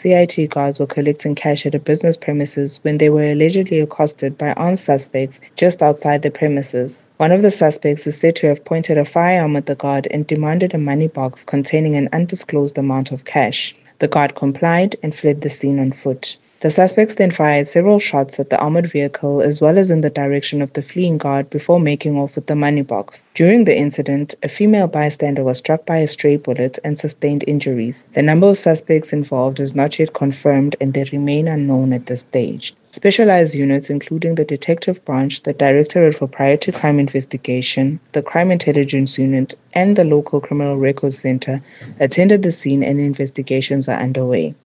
CIT guards were collecting cash at a business premises when they were allegedly accosted by armed suspects just outside the premises. One of the suspects is said to have pointed a firearm at the guard and demanded a money box containing an undisclosed amount of cash. The guard complied and fled the scene on foot. The suspects then fired several shots at the armored vehicle as well as in the direction of the fleeing guard before making off with the money box. During the incident, a female bystander was struck by a stray bullet and sustained injuries. The number of suspects involved is not yet confirmed and they remain unknown at this stage. Specialized units, including the Detective Branch, the Directorate for Priority Crime Investigation, the Crime Intelligence Unit, and the local Criminal Records Center, attended the scene and investigations are underway.